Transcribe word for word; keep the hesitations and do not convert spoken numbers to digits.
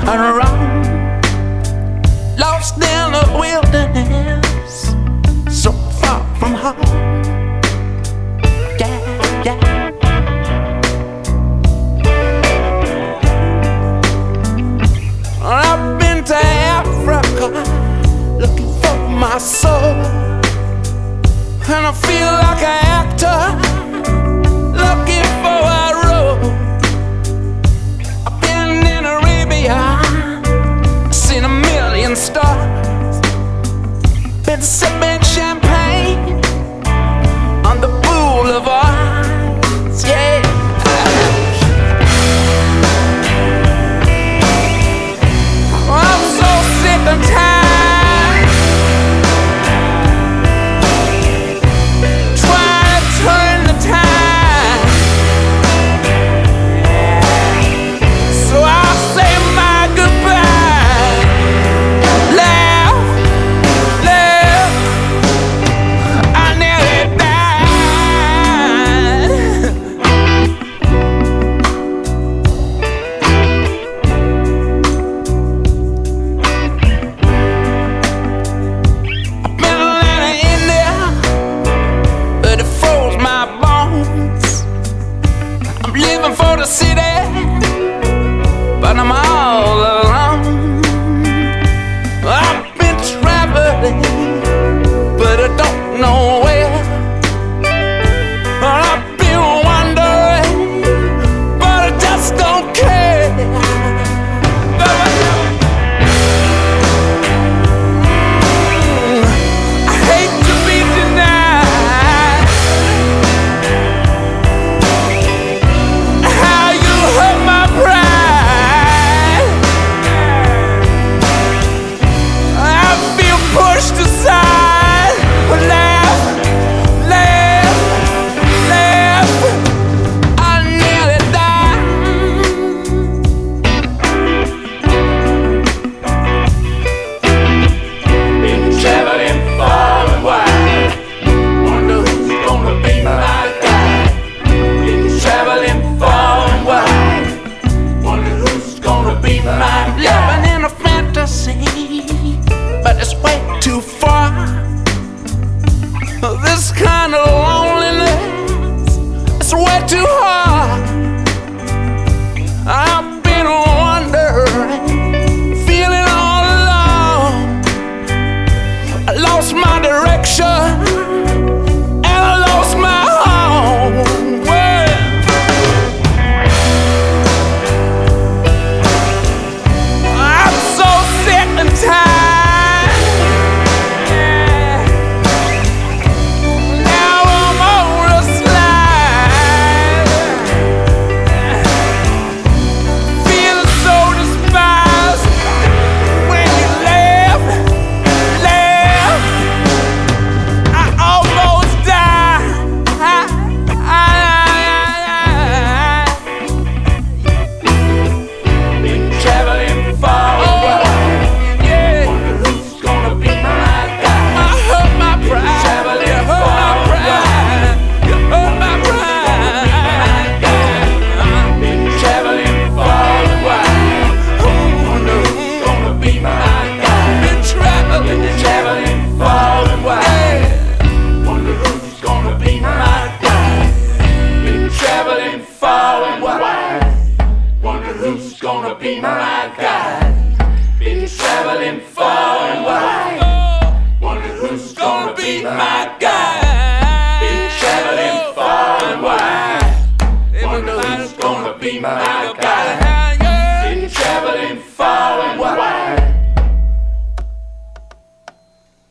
and roam, lost in the wilderness, so far from home. Yeah, yeah. I've been to Africa looking for my soul, and I feel like an actor looking for a role. I've been in Arabia, seen a million stars, been sipping champagne on the boulevards, yeah. I'm so sick and tired trying to turn the tide, so I'll say my goodbye. Laugh, laugh, I nearly died. I've been living in there, but it froze my bones. I'm living for the city, but I'm all alone. I've been traveling, but I don't know where. I've been wandering, but I just don't care. I hate to be denied how you hurt my pride. I feel pushed aside. Laugh, laugh, laugh, I nearly died. Been traveling far and wide, wonder who's gonna be my guide. Been traveling far and wide, wonder who's gonna be my guide. Living in a fantasy, but it's way too far. This kind of loneliness, it's way too hard. I've been wondering, feeling all alone. I lost my direction, and I lost my home. Well, I'm so sick and tired. Now I'm on the slide, feeling so despised. When you laugh, laugh, I almost died. Been traveling far and wide, yeah. Wonder who's gonna be my guide. I hurt my pride. You hurt my pride. You hurt my pride. Been traveling far and wide. Wonder who's gonna be my guide. Been traveling, traveling far and wide. Wonder who's gonna be my guide. Been traveling far and wide. Wonder who's gonna be my guide. Been traveling far and wide. Wonder who's gonna be my guide.